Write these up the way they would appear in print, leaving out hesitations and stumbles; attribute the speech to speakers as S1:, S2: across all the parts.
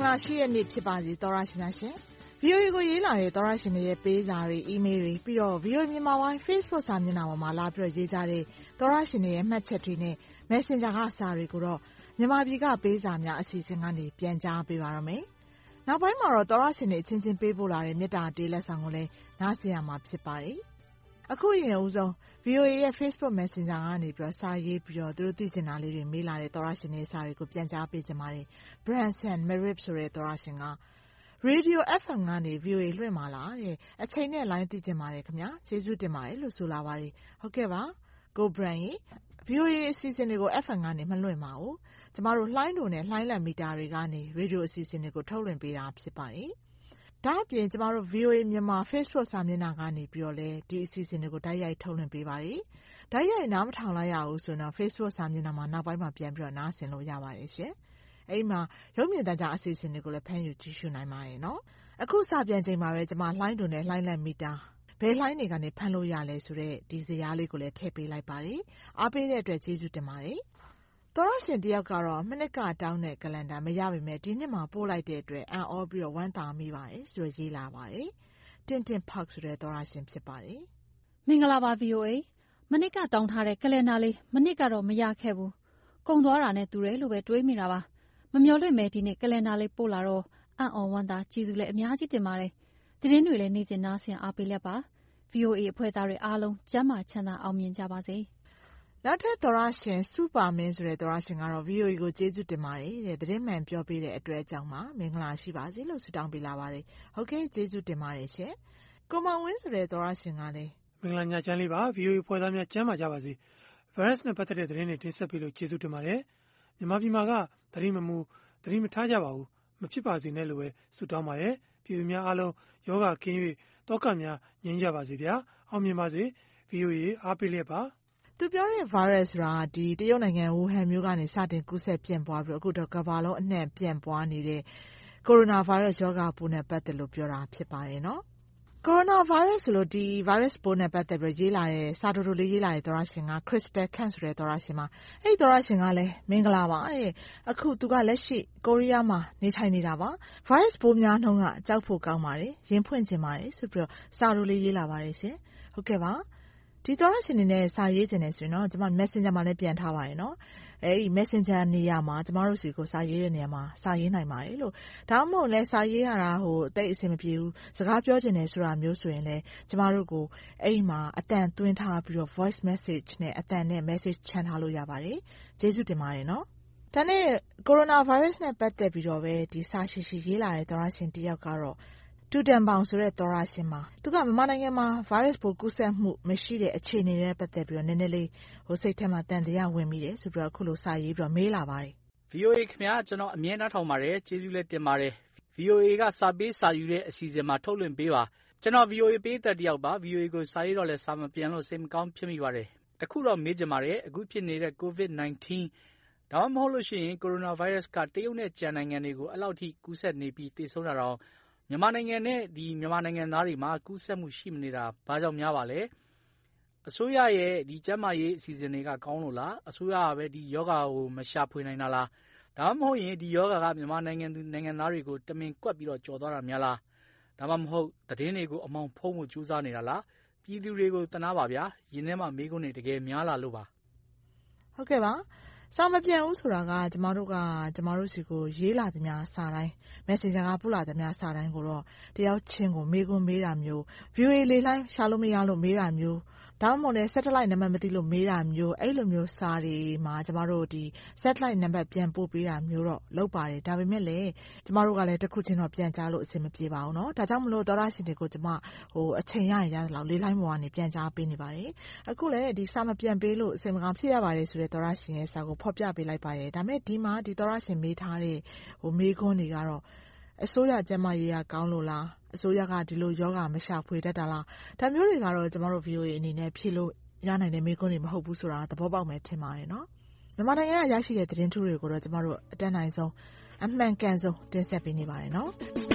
S1: ရှိတဲ့နေ့ဖြစ်ပါစေသောရရှင်များရှင် VOA ကိုရေးလာတဲ့သောရရှင်တွေရဲ့ပေးစာတွေ email တွေပြီးတော့ VOA မြန်မာပိုင်း Facebook စာမျက်နှာပေါ်မှာလာပြီးတော့ရေးကြတဲ့သောရရှင်တွေရဲ့မှတ်ချက်တွေနဲ့ Messenger ကစာတွေကိုတော့မြန်မာပြည်ကပေးစာများအစီအစဉ်ကနေပြန်ကြားပေးပါရမယ်။နောက်ပိုင်းမှာတော့သောရရှင်တွေအချင်းချင်းပေးပို့လာတဲ့မေတ္တာတေးလက်ဆောင်ကိုလည်းနားဆင်ရမှာဖြစ်ပါတယ်။အခုရင်ဦးဆုံး VOA ရဲ့ Facebook Messenger ကနေပြီးတော့စာရေးပြီးတော့သူတို့သိချင်တာလေးတွေမေးလာတဲ့သောရရှင်တွေစာတွေကိုပြန်ကြားပေးကြပါတယ်။ Branson Merip ဆိုတဲ့သောရရှင်ကRadio FM ကနေ VOA လွှင့်မှာလားတဲ့အချိန်နဲ့ line သိချင်ပါတယ်ခင်ဗျာကျေးဇူးတင်ပါတယ်လို့ဆိုလာပါတယ်ဟုတ်ကဲ့ပါကို Brand ရေ VOA အစီအစဉ်တွေကို FM ကနေမလွှင့်ပါဘူးကျမတို့လှိုင်းတို့နဲ့လှိုင်းလက်မီတာတွေကနေ Radio အစီအစဉ်တွေကိုထုတ်လွှင့်ပေးတာဖြစ်ပါတယ်ဒါအပြင်ကျမတို့ VOA မြန်မာ Facebook စာမျက်နှာကနေပြီးတော့လည်းဒီအစီအစဉ်တွေကိုတိုက်ရိုက်ထုတ်လွှင့်ပေးပါတယ်တိုက်ရိုက်နားမထောင်လိုက်ရဘူးဆိုတော့ Facebook စာမျက်နှာမှာနောက်ပိုင်းမှာပြန်ပြီးတော့နားဆင်လို့ရပါတယ်ရှင်အဲ့မှာရုပ်မြင်သံကြားအစီအစဉ်တွေကိုလည်းဖမ်းယူကြည့်ရှုနိုင်ပါတယ်နော်အခုစပြန်ချိန်မှာပဲကျမလှိုင်းတုံနဲ့လှိုင်းလက်မီတာဘယ်လှိုင်းတွေကနေဖမ်းလို့ရလဲဆိုတော့ဒီဇာတ်လေးကိုလည်းထည့်ပေးလိုက်ပါတယ်အားပေးတဲ့အတွက်ကျေးဇူးတင်ပါတယ်သောရရှင်တယောက်ကတော့မိနစ်ကတောင်းတဲ့ကလန်ဒါမရပါနဲ့ဒီနှစ်မှာပို့လိုက်တဲ့အတွက်အန်အောပြီးတော့ဝမ်းသာမိပါတယ်ဆိုတော့ရေးလာပါတယ်တင်တင်ဖောက်ဆိုတဲ့သောရရှင်ဖြစ်ပါတယ်
S2: မင်္ဂလာပါ VOA မနစ်ကတောင်းထားတဲ့ကလန်ဒါလေးမနစ်ကတော့မရခဲ့ဘူးကုန်သွားတာနဲ့တူတယ်လို့ပဲတွေးမိတာပါမမျော်လင့်မဲဒီနေ့ကလန်ဒါလေးပို့လာတော့အံ့ဩဝမ်းသာကျေးဇူးလည်းအများကြီးတင်ပါတယ်သတင်းတွေလည်းနေ့စဉ်နားဆင်အားပေးလက်ပါ VOA အဖွဲ့သားတွေအားလုံးကျန်းမာချမ်းသာအောင်မြင်ကြပါစေ
S1: နောက်ထပ်သောရရှင်စူပါမင်းဆိုတဲ့သောရရှင်ကတော့ VOA ကိုကျေးဇူးတင်ပါတယ်တဲ့သတင်းမှန်ပြောပေးတဲ့အတွက်အကြောင်းပါမင်္ဂလာရှိပါစေလို့ဆုတောင်းပေးလာပါတယ်ဟုတ်ကဲ့ကျေးဇူးတင်ပါတယ်ရှင်ကိုမောင်ဝင်းဆိုတဲ့သောရရှင်ကလည်း
S3: မင်္ဂလာညချမ်းလေးပါ VOA ဖွဲ့သားများကျန်းမာကြပါစေ virus နဲ့ပတ်သက်တဲ့သတင်းတွေတင်ဆက်ပေးလို့ကျေးဇူးတင်ပါတယ်မြန်မာပြည်မှာကသတိမမူသတိမထားကြပါဘူးမဖြစ်ပါစေနဲ့လို့ပဲဆုတောင်းပါတယ်ပြည်သူများအားလုံးယောဂကင်း၍တောကများငြိမ်းကြပါစေဗျာအောင်မြင်ပါစေ VOA အားပေးလျက်ပါ
S1: သူပြောတဲ့ virus ဆိုတာဒီတရုတ်နိုင်ငံဝူဟန်မြို့ကနေစတင်ကူးစက်ပြန့်ပွားပြီးအခုတော့ကမ္ဘာလုံးအနှံ့ပြန့်ပွားနေတဲ့ကိုရိုနာဗိုင်းရပ်စ်ရောဂါပိုးနဲ့ပတ်သက်လို့ပြောတာဖြစ်ပါတယ်နော်ကိုရိုနာဗိုင်းရပ်စ်ဆိုလို့ဒီ virus ပိုးနဲ့ပတ်သက်ပြီးရေးလာတဲ့စာတိုလေးရေးလာတဲ့သောရရှင်က Crystal Kent ဆိုတဲ့သောရရှင်မှာအဲ့သောရရှင်ကလည်းမင်္ဂလာပါတဲ့အခုသူကလက်ရှိကိုရီးယားမှာနေထိုင်နေတာပါ virus ပိုးများနှုန်းကကြောက်ဖို့ကောင်းပါတယ်ရင်ဖွင့်ခြင်းပါတယ်ဆိုပြီးတော့စာတိုလေးရေးလာပါတယ်ရှင်ဟုတ်ကဲ့ပါဒီသောရရှင်နေနဲ့စာရေးခြင်းနေဆိုရင်တော့ကျွန်မ Messenger မှာလည်းပြန်ထားပါတယ်နော်အဲ့ဒီ Messenger နေရာမှာကျမတို့စီကိုစာရေးတဲ့နေရာမှာစာရေးနိုင်ပါတယ်လို့ဒါမှမဟုတ်လဲစာရေးရတာဟိုတိတ်အဆင်မပြေဘူးစကားပြောချင်တယ်ဆိုတာမျိုးဆိုရင်လည်းကျမတို့ကိုအဲ့ဒီမှာအတန်သွင်းထားပြီးတော့ voice message နဲ့အတန်နဲ့ message ချန်ထားလို့ရပါတယ်ကျေးဇူးတင်ပါတယ်နော်ဒါနဲ့ကိုရိုနာဗိုင်းရပ်စ်နဲ့ပတ်သက်ပြီးတော့ပဲဒီစာရှိရှိရေးလာတဲ့သောရရှင်တယောက်ကတော့တူတန်ပေါင်ဆိုတဲ့သောရရှင်မှာသူကမြန်မာနိုင်ငံမှာ virus ပိုးကူးစက်မှုမရှိတဲ့အခြေအနေနဲ့ပတ်သက်ပြီးတော့နည်းနည်းလေးဟိုစိတ်ထဲမှာတန်တရားဝင်မိတယ်ဆိုပြီးတော့အခုလိုစာရေးပြီးတော့မေးလာပါတယ်
S4: VOA ခင်ဗျာကျွန်တော်အမြဲနှားထောင်ပါတယ်ကျေးဇူးလည်းတင်ပါတယ် VOA ကစာပေးစာယူတဲ့အစီအစဉ်မှာထုတ်လွှင့်ပေးပါကျွန်တော် VOA ပေးသက်တယောက်ပါ VOA ကိုစာရေးတော့လဲစာမပြန်လို့စိတ်မကောင်းဖြစ်မိပါတယ်တခုတော့မေးချင်ပါတယ်အခုဖြစ်နေတဲ့ COVID-19 ဒါမှမဟုတ်လို့ရှိရင်ကိုရိုနာဗိုင်းရပ်စ်ကတရုတ်နဲ့ကျန်နိုင်ငံတွေကိုအဲ့လောက်ထိကူးစက်နေပြီးသေဆုံးတာတော့မြန်မာနိုင်ငံနဲ့ဒီမြန်မာနိုင်ငံသားတွေမှာကူးစက်မှုရှိမနေတာဘာကြောင့်များပါလဲအစိုးရရဲ့ဒီကျန်းမာရေးအစီအစဉ်တွေကကောင်းလို့လားအစိုးရကပဲဒီယောဂါကိုမရှာဖွေနိုင်တာလားဒါမှမဟုတ်ရင်ဒီယောဂါကမြန်မာနိုင်ငံသူနိုင်ငံသားတွေကိုတမင်ကွက်ပြီးတော့ကြော်သွားတာများလားဒါမှမဟုတ်သတင်းတွေကိုအမောင်ဖုံးဖို့ကြိုးစားနေတာလားပြည်သူတွေကိုတနာပါဗျာရင်းထဲမှာမေးခွန်းတွေတကယ်များလာလို့ပါ
S1: ဟုတ်ကဲ့ပါစာမပြန်ဘူးဆိုတာကကျမတို့စီကိုရေးလာသမျှစာတိုင်း Messenger ကပို့လာသမျှစာတိုင်းကိုတော့တယောက်ချင်းကိုမေးခွန်းမေးတာမျိုး VOA လေးလိုင်းရှာလို့မရလို့မေးတာမျိုးဒါမှမဟုတ်လည်း satellite နံပါတ်မသိလို့မေးတာမျိုးအဲ့လိုမျိုးစာတွေမှာကျမတို့ဒီ satellite နံပါတ်ပြန်ပို့ပေးတာမျိုးတော့လုပ်ပါတယ်ဒါပေမဲ့လည်းကျမတို့ကလည်းတစ်ခုချင်းတော့ပြန်ကြားလို့အဆင်မပြေပါဘူးเนาะဒါကြောင့်မလို့သောရရှင်တွေကိုကျမဟိုအချိန်ရရင်ရသလောက်လေးလိုင်းပေါ်ကနေပြန်ကြားပေးနေပါတယ်အခုလည်းဒီစာမပြန်ပေးလို့အဆင်မကောင်းဖြစ်ရပါတယ်ဆိုတဲ့သောရရှင်ရဲ့စာကိုဖော်ပြပေးလိုက်ပါတယ်ဒါပေမဲ့ဒီမှာဒီသောရရှင်မေးထားတဲ့ဟိုမေးခွန်းတွေကတော့အစိုးရကျန်းမာရေးကကောင်းလို့လားအစိုးရကဒီလိုယောဂမရှာဖွေတတ်တာလားဒါမျိုးတွေကတော့ကျမတို့ VOA အနေနဲ့ဖြေလို့ရနိုင်တဲ့မေးခွန်းတွေမဟုတ်ဘူးဆိုတာသဘောပေါက်မယ်ထင်ပါတယ်နော်မြန်မာနိုင်ငံကရရှိတဲ့သတင်းထူးတွေကိုတော့ကျမတို့အတန်းနိုင်ဆုံးအမှန်ကန်ဆုံးတင်ဆက်ပေးနေပါတယ်နော်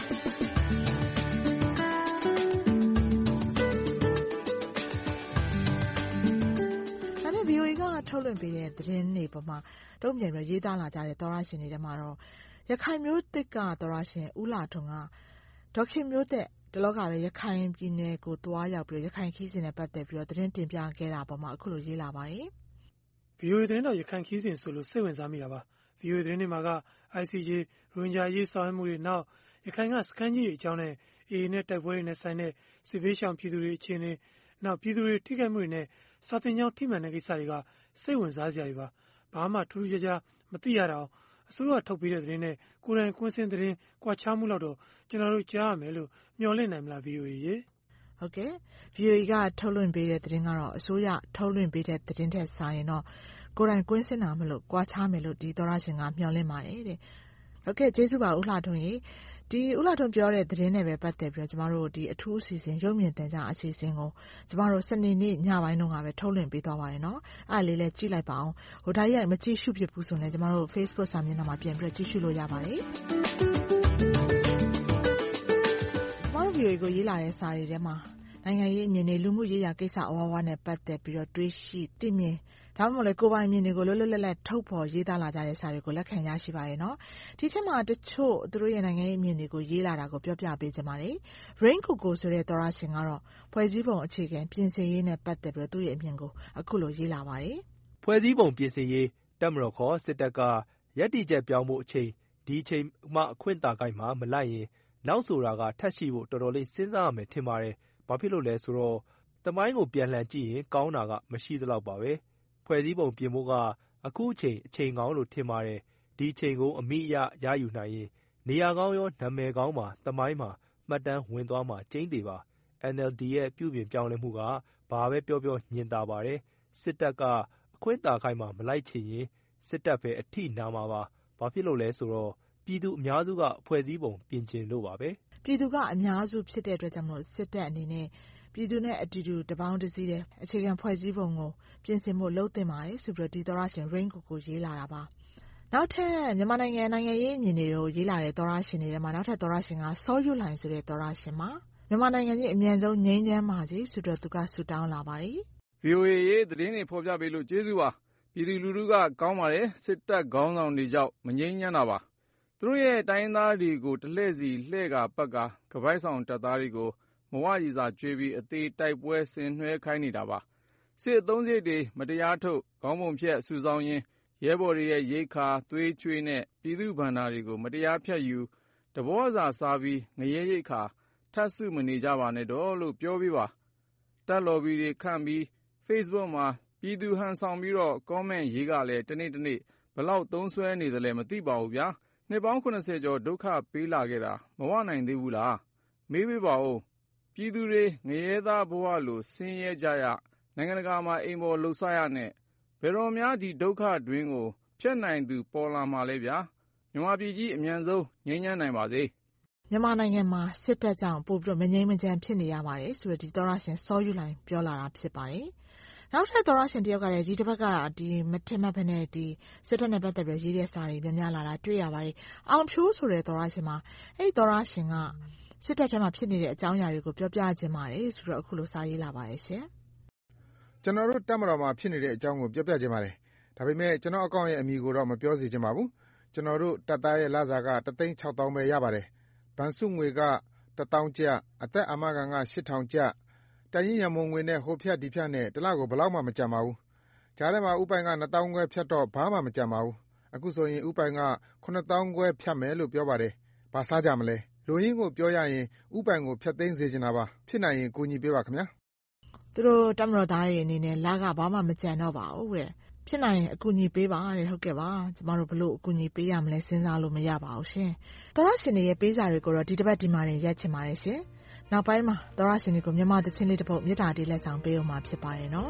S1: ဒါနဲ့ VOA ကထုတ်လွှင့်ပေးတဲ့သတင်းတွေပေါ်မှာတုံ့ပြန်ပြီးရေးသားလာကြတဲ့သောရရှင်တွေထဲမှာတော့ရခိုင်မျိုးသစ်ကသောရရှင်ဦးလာထွန်းကဒေါခင်မျိုးသက်တလောကပဲရခိုင်ပြည်နယ်ကိုသွားရောက်ပြီးရခိုင်ခီးစဉ်နဲ့ပတ်သက်ပြီးတော့သတင်းတင်ပြခဲ့တာပေါ်မှာအခုလိုရေးလာပါတယ်
S3: ။ VOA သတင်းတော်ရခိုင်ခီးစဉ်ဆိုလို့စိတ်ဝင်စားမိတာပါ။ VOA သတင်းတွေမှာက ICJ ရိုဟင်ဂျာရေးဆောင်ရွက်မှုတွေနောက်ရခိုင်ကစခန်းကြီးတွေအကြောင်းနဲ့ AA နဲ့တိုက်ပွဲတွေနဲ့ဆိုင်တဲ့စစ်ဘေးရှောင်ပြည်သူတွေအခြေအနေနောက်ပြည်သူတွေထိခိုက်မှုတွေနဲ့စာသင်ကျောင်းထိမှန်တဲ့ကိစ္စတွေကစိတ်ဝင်စားစရာတွေပါ။ဘာမှထူးထူးခြားခြားမသိရတာအောင်အစိုးရထုတ်ပေးတဲ့သတင်းနဲ့ကိုယ်တိုင်ကွင်းစင်းသတင်းကွာခြားမှုလောက်တော့ကျွန်တော်တို့ကြားရမယ်လို့မျှော်လင့်နိုင်မလား VOA ရေ
S1: ဟုတ်ကဲ့ VOA ကထုတ်လွှင့်ပေးတဲ့သတင်းကတော့အစိုးရထုတ်လွှင့်ပေးတဲ့သတင်းထက်စာရင်တော့ကိုယ်တိုင်ကွင်းစင်းတာမလို့ကွာခြားမယ်လို့ဒီသောရရှင်ကမျှော်လင့်ပါတယ်တဲ့ဟုတ်ကဲ့ကျေးဇူးပါဦးလှထွန်းရေဒီဦးလှထွန်းပြောတဲ့သတင်းနဲ့ပဲပတ်သက်ပြီးတော့ကျမတို့ဒီအထူးအစီအစဉ်ရုပ်မြင်သံကြားအစီအစဉ်ကိုကျမတို့စနေနေ့ညပိုင်းတုန်းကပဲထုတ်လွှင့်ပေးသွားပါတယ်နော်အဲ့ဒါလေးလည်းကြည့်လိုက်ပါအောင်ဟိုဒါရိုက်မကြည့်ရှုဖြစ်ဘူးဆိုရင်လည်းကျမတို့ Facebook စာမျက်နှာမှာပြန်ပြီးတော့ကြည့်ရှုလို့ရပါတယ်ကျမတို့ video ကိုရေးလာတဲ့စာတွေထဲမှာနိုင်ငံရေးအမြင်တွေလူမှုရေးရာကိစ္စအဝဝနဲ့ပတ်သက်ပြီးတော့တွေးရှိသိမြင်ဒါမှမဟုတ်လေကိုပိုင်မြင်တွေကိုလွတ်လွတ်လပ်လပ်ထုတ်ဖော်ရေးသားလာကြတဲ့စာတွေကိုလက်ခံရရှိပါရဲ့နော်ဒီထက်မှတချို့သူတို့ရဲ့နိုင်ငံရေးအမြင်တွေကိုရေးလာတာကိုပြောပြပေးကြပါမယ် Rain Coco ဆိုတဲ့သောရရှင်ကတော့ဖွဲ့စည်းပုံအခြေခံပြင်ဆင်ရေးနဲ့ပတ်သက်ပြီးတော့သူ့ရဲ့အမြင်ကိုအခုလိုရေးလာပါတယ်
S5: ဖွဲ့စည်းပုံပြင်ဆင်ရေးတပ်မတော်ခေါ်စစ်တပ်ကရပ်တည်ချက်ပြောင်းဖို့အချိန်ဒီအချိန်မှအခွင့်တာကိုက်မှမလိုက်ရင်နောက်ဆိုတာကထပ်ရှိဖို့တော်တော်လေးစဉ်းစားရမယ်ထင်ပါတယ်ဘာဖြစ်လို့လဲဆိုတော့တမိုင်းကိုပြန်လှန်ကြည့်ရင်ကောင်းတာကမရှိသလောက်ပါပဲဖွဲ့စည်းပုံပြင်ဖို့ကအခုအချိန်ကောင်းလို့ထင်ပါတယ်ဒီအချိန်ကိုအမိရယူနိုင်ရင်နေရာကောင်းရောနာမည်ကောင်းမှာတမိုင်းမှာမှတ်တမ်းဝင်သွားမှာကျင်းသေးပါ NLD ရဲ့ပြုပြင်ပြောင်းလဲမှုကဘာပဲပြောညင်တာပါတယ်စစ်တပ်ကအခွင့်တာခိုင်းမှာမလိုက်ချင်ရင်စစ်တပ်ပဲအထိနာမှာပါဘာဖြစ်လို့လဲဆိုတော့ပြည်သူအများစုကဖွဲ့စည်းပုံပြင်ချင်လို့ပါပဲ
S1: ပြည်သူကအများစုဖြစ်တဲ့အတွက်ကြောင့်မို့စစ်တပ်အနေနဲ့ပြည်သူနဲ့အတူတူတပေါင်းတစည်းတဲ့အခြေခံဖွဲ့စည်းပုံကိုပြင်ဆင်ဖို့လုပ်သင့်ပါတယ်ဆိုပြီးတော့ဒီသောရရှင် Rain Coco ရေးလာတာပါနောက်ထပ်မြန်မာနိုင်ငံရေးအမြင်တွေကိုရေးလာတဲ့သောရရှင်တွေထဲမှာနောက်ထပ်သောရရှင်ကစောရွလှိုင်ဆိုတဲ့သောရရှင်မှာမြန်မာနိုင်ငံကြီးအမြန်ဆုံးငြိမ်းချမ်းပါစေဆိုတော့သူကဆူတောင်းလာပါတယ်
S6: VOA ရေးသတင်းတွေဖော်ပြပေးလို့ကျေးဇူးပါပြည်သူလူထုကကောင်းပါတယ်စစ်တပ်ခေါင်းဆောင်တွေကြောင့်မငြိမ်းချမ်းတာပါသူတို့ရဲ့တိုင်းသားတွေကိုတလှည့်စီလှည့်ကပတ်ကကပိုက်ဆောင်တပ်သားတွေကိုမဝရည်စာကျွေးပြီးအသေးတိုက်ပွဲဆင်နွှဲခိုင်းနေတာပါစစ်အုံးစိတ်တွေမတရားထုတ်ခေါင်းပုံဖြတ်စုဆောင်းရင်းရဲဘော်တွေရဲ့ရိတ်ခါသွေးချွေးနဲ့ပြည်သူဗန္ဓာတွေကိုမတရားဖြတ်ယူတဘောစာစားပြီးငရဲရိတ်ခါထပ်စုမနေကြပါနဲ့တော့လို့ပြောပေးပါတက်လော်ဘီတွေခန့်ပြီး Facebook မှာပြည်သူဟန်ဆောင်ပြီးတော့ comment ရေးကလည်းတနေ့တနေ့ဘလောက်သုံးဆွဲနေသလဲမသိပါဘူးဗျာနှစ်ပေါင်း80ကျော်ဒုက္ခပေးလာခဲ့တာမဝနိုင်သေးဘူးလားမေးပေးပါဦးပြည်သူတွေငရဲသားဘဝလိုဆင်းရဲကြရနိုင်ငံတကာမှာအိမ်ပေါ်လှုပ်ရှားရနဲ့ဘယ်တော်များဒီဒုက္ခတွင်းကိုဖြတ်နိုင်သူပေါ်လာမှာလဲဗျာမြန်မာပြည်ကြီးအမြန်ဆုံးငြိမ်းချမ်းနိုင်ပါစေ
S1: မြန်မာနိုင်ငံမှာစစ်တပ်ကြောင့်ပို့ပြီးတော့မငြိမ်းမချမ်းဖြစ်နေရပါတယ်ဆိုတော့ဒီသောရရှင်စောယူလိုင်ပြောလာတာဖြစ်ပါတယ်နောက်ထပ်သောရရှင်တယောက်ကလည်းဒီတစ်ပတ်ကဒီမထင်မှတ်ဖက်နဲ့ဒီစစ်တပ်နဲ့ပတ်သက်ပြီးရေးတဲ့စာတွေများများလာတာတွေ့ရပါတယ်အောင်ဖြိုးဆိုတဲ့သောရရှင်မှာအဲ့ဒီသောရရှင်ကစစ်တပ်ထဲမှာဖြစ်နေတဲ့အကြောင်းအရာတွေကိုပြောပြခြင်းပါတယ်ဆိုတော့အခုလိုစာရေးလာပါတယ်ရှင်
S7: ကျွန်တော်တို့တက်မတော်မှာဖြစ်နေတဲ့အကြောင်းကိုပြောပြခြင်းပါတယ်ဒါပေမဲ့ကျွန်တော်အကောင့်ရဲ့အမည်ကိုတော့မပြောစီခြင်းပါဘူးကျွန်တော်တို့တပ်သားရဲ့လစာက3,600,000ပဲရပါတယ်ဗန်စုငွေက1,000ကျပ်အသက်အာမခံက8,000ကျပ်တိုင်ရင်ရမုံငွေနဲ့ဟိုဖြတ်ဒီဖြတ်နဲ့တလကိုဘလောက်မှမကြံပါဘူးကြားထဲမှာဥပိုင်က2,000ခွဲဖြတ်တော့ဘာမှမကြံပါဘူးအခုဆိုရင်ဥပိုင်က9,000ခွဲဖြတ်မယ်လို့ပြောပါတယ်ဘာစားကြမလဲလူရင်းကိုပြောရရင်ဥပိုင်ကိုဖြတ်သိမ်းစေချင်တာပါဖြစ်နိုင်ရင်ကူညီပေးပါခင်ဗျာ
S1: သူတို့တမတော်သားတွေအနေနဲ့လကဘာမှမကြံတော့ပါဘူးတဲ့ဖြစ်နိုင်ရင်အကူအညီပေးပါတဲ့ဟုတ်ကဲ့ပါကျမတို့ဘလို့အကူအညီပေးရမလဲစဉ်းစားလို့မရပါဘူးရှင်သောရရှင်တွေရဲ့ပေးစာတွေကိုတော့ဒီတစ်ပတ်ဒီမှာနေရက်ချင်ပါတယ်ရှင်နောက်ပိုင်းမှာသောရရှင်တွေကိုမြန်မာသချင်းလေးတစ်ပုဒ်မြတ်တာတီးလက်ဆောင်ပေးအောင်မှာဖြစ်ပါတယ်နော်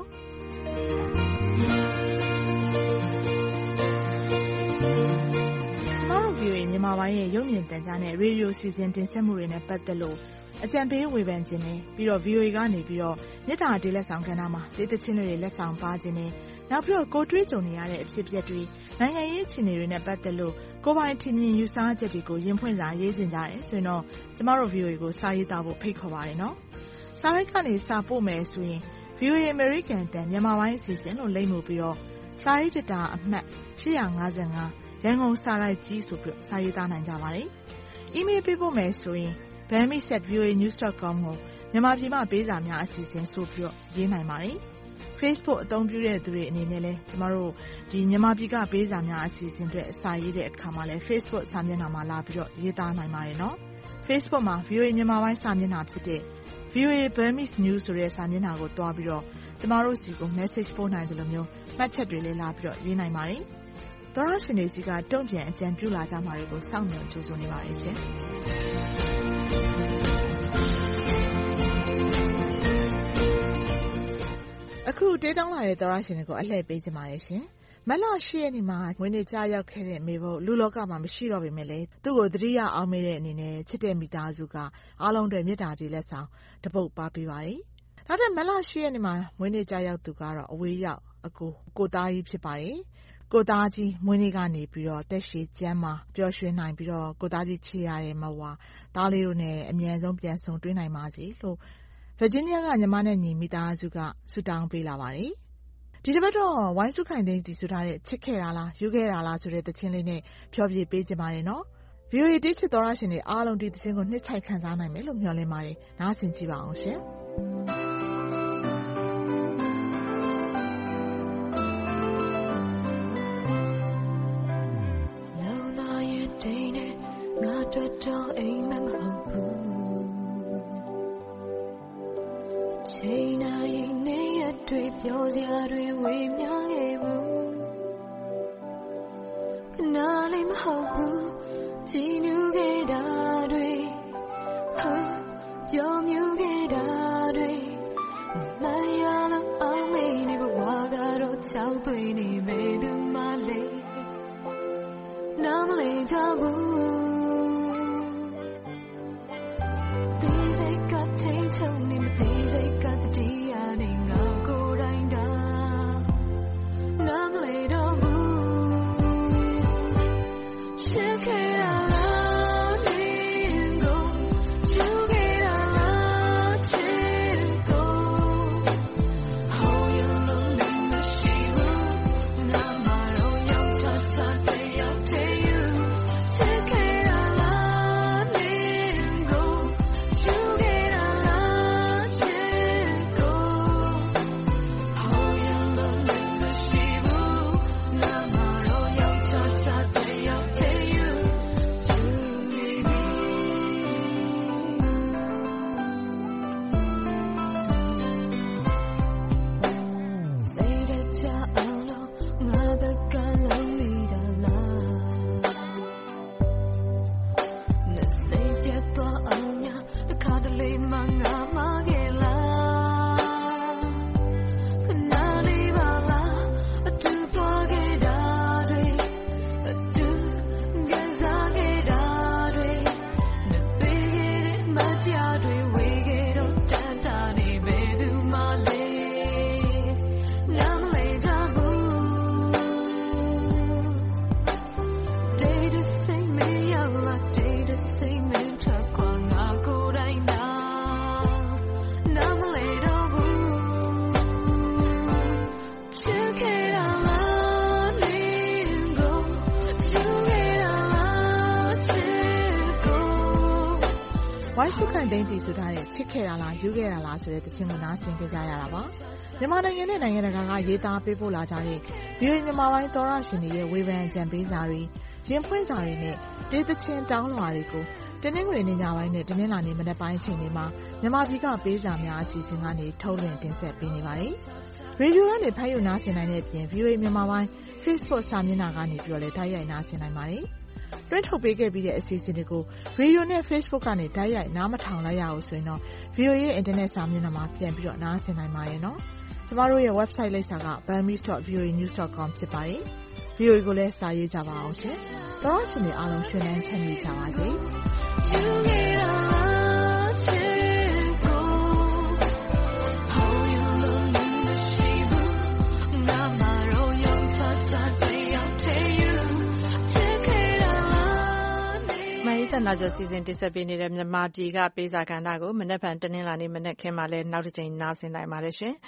S1: ကျမတို့ VOA မြန်မာပိုင်းရဲ့ရုပ်မြင်သံကြားနဲ့ရေဒီယိုစီစဉ်တင်ဆက်မှုတွေနဲ့ပတ်သက်လို့အကြံပေးဝေဖန်ခြင်းနဲ့ပြီးတော့ VOA ကနေပြီးတော့မြတ်တာတီးလက်ဆောင်ကဏ္ဍမှာဒေသချင်းတွေလက်ဆောင်ပါခြင်းနဲ့နောက်ပြီးတော့ကိုတွေးကြုံနေရတဲ့အဖြစ်အပျက်တွေနိုင်ငံရေးအခြေအနေတွေနဲ့ပတ်သက်လို့ကိုပိုင်ထင်မြင်ယူဆချက်တွေကိုရင်ဖွင့်စာရေးခြင်းကြတယ်ဆိုရင်တော့ကျမတို့ VOA ကိုစာရေးသားဖို့ဖိတ်ခေါ်ပါတယ်နော်စာရိုက်ကနေစာပို့မယ်ဆိုရင် VOA American တန်မြန်မာပိုင်းအစီအစဉ်လို့လိမ့်မှုပြီးတော့စာရေးတတာအမှတ်855 ရန်ကုန်စာရိုက်ကြီးဆိုပြီးစာရေးသားနိုင်ကြပါတယ်။ email ပေးဖို့မယ်ဆိုရင် burmese@voanews.com ကိုမြန်မာပြည်မှာပေးစာများအစီအစဉ်ဆိုပြီးရေးနိုင်ပါတယ်။ Facebook အသုံးပြုတဲ့သူတွေအနေနဲ့လည်းကျမတို့ဒီမြန်မာပြည်ကပေးစာများအစီအစဉ်တွေအစာရေးတဲ့အခါမှာလည်း Facebook စာမျက်နှာမှာလာပြီးရေးသားနိုင်ပါတယ်နော်။ Facebook မှာ VOA မြန်မာပိုင်းစာမျက်နှာဖြစ်တဲ့ VOA Burmese News ဆိုတဲ့စာမျက်နှာကိုတွားပြီးကျမတို့စီကို message ပို့နိုင်တယ်လို့မျိုးမှတ်ချက်တွေလည်းလာပြီးရေးနိုင်ပါတယ်။သောရရှင်တွေစီကတုံ့ပြန်အကြံပြုလာကြမှာတွေကိုစောင့်မျှော်ကြိုးစားနေပါတယ်ရှင်။အခုတေးတောင်းလာတဲ့သောရရှင်တွေကိုအလှည့်ပေးချင်ပါတယ်ရှင်။မတ်လ 8 ရက်နေ့မှာမွေးနေ့ကြားရောက်ခဲ့တဲ့မေဖို့လူလောကမှာမရှိတော့ပေမဲ့လည်းသူ့ကိုသတိရအောင်မေးတဲ့အနေနဲ့ချစ်တဲ့မိသားစုကအားလုံးတွေမေတ္တာတွေလက်ဆောင်တပုတ်ပါပေးပါတယ်။နောက်ထပ်မတ်လ 8 ရက်နေ့မှာမွေးနေ့ကြားရောက်သူကတော့အဝေးရောက်အကိုသားကြီးဖြစ်ပါတယ်။ကိုသားကြီးမွေးနေ့ကနေပြီးတက်ရှိကျမ်းမှာပျော်ရွှင်နိုင်ပြီးကိုသားကြီးချစ်ရတဲ့မဝါသားလေးတို့နဲ့အမြန်ဆုံးပြန်ဆုံတွေ့နိုင်ပါစေလို့ဗာဂျီးနီးယားကညီမနဲ့ညီမိသားစုကဆုတောင်းပေးလာပါတယ်။ဒီတစ်ပတ်တော့ဝိုင်းစုခိုင်သိန်းတည်ဆူထားတဲ့ချစ်ခဲ့တာလားယူခဲ့တာလားဆိုတဲ့သချင်းလေးနဲ့ဖျော်ဖြေပေးကြပါမယ်နော်။ VOA တီးဖြစ်သောရရှင်တွေအားလုံးဒီသချင်းကိုနှစ်ချိုက်ခံစားနိုင်မယ်လို့မျှော်လင့်ပါတယ်။နားဆင်ကြည့်ပါအောင်ရှင်။
S8: တော့အိမ်မမဟုတ်ဘူးချိန်တိုင်းနေရတွေ့ပြောစရာတွေဝေမျှခဲ့ဘူးခဏလေးမဟုတ်ဘူးကြည်နူးခဲ့တာတွေပြောမြူးခဲ့တာတွေမရလို့အောင်မေးနေဘဝကတော့ချောက်သွေးနေမေသူမလေးနားမလည်ကြဘူးချုံနေမသိစိတ်ကတည်းကနေငါကိုယ်တိုင်းတာနားမလဲတော့ဘူးချစ်ခဲ့တာလားမင်းကိုယူခဲ့တာလားချစ်ကိုဟောရလုံးနေမရှိဘူးနားမတော့ရောက်ချချတဲ့ရောက်တဲ့ယူချစ်ခဲ့တာလားမင်းကိုယူခဲ့
S1: ဝိုင်းစုခိုင်သိန်းတည်ဆူထားတဲ့ချစ်ခဲ့တာလားယူခဲ့တာလားဆိုတဲ့သချင်းကိုနားဆင်ကြရတာပါမြန်မာနိုင်ငံနဲ့နိုင်ငံတကာကရေးသားပေးပို့လာကြတဲ့ VOA မြန်မာပိုင်းသောရရှင်တွေရဲ့ဝေဖန်အကြံပေးစာတွေရင်ဖွင့်စာတွေနဲ့ဒေသချင်းတောင်းလွှာတွေကိုတနင်္ဂနွေနေ့ညပိုင်းနဲ့တနင်္လာနေ့မနက်ပိုင်းအချိန်တွေမှာမြန်မာပြည်ကပေးစာများအစီအစဉ်ကနေထုတ်လွှင့်တင်ဆက်ပေးနေပါတယ်ရေဒီယိုကနေဖတ်ယူနားဆင်နိုင်တဲ့အပြင် VOA မြန်မာပိုင်း Facebook စာမျက်နှာကနေပြီးတော့လည်းတိုက်ရိုက်နားဆင်နိုင်ပါတယ်တွင်းထုတ်ပေးခဲ့ပြီးတဲ့အစီအစဉ်တွေကိုရေဒီယိုနဲ့ Facebook ကနေတိုက်ရိုက်နားမထောင်လိုက်ရအောင်ဆိုရင်တော့ VOA ရဲ့ internet စာမျက်နှာမှာပြန်ပြီးတော့နားဆင်နိုင်ပါတယ်နော်။ကျမတို့ရဲ့ website လိပ်စာက burmese.voanews.com ဖြစ်ပါတယ်။ VOA ကိုလည်းစာရေးကြပါအောင်ရှင်။သောရရှင်တွေအားလုံးရှင်လန်းချမ်းမြေ့ကြပါစေ။
S9: နာကျော်စီစဉ်တင်ဆက်ပေးနေတဲ့မြန်မာပြည်ကပေးစာကဏ္ဍကိုမနက်ဖြန်တနင်္လာနေ့မနက်ခင်းမှာလည်းနောက်တစ်ချိန်နားဆင်နိုင်ပါတယ်ရှင်။